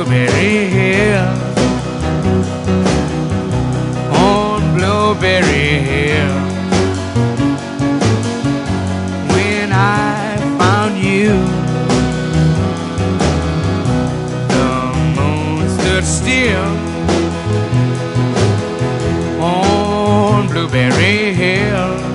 Blueberry Hill, on Blueberry Hill. When I found you, the moon stood still on Blueberry Hill.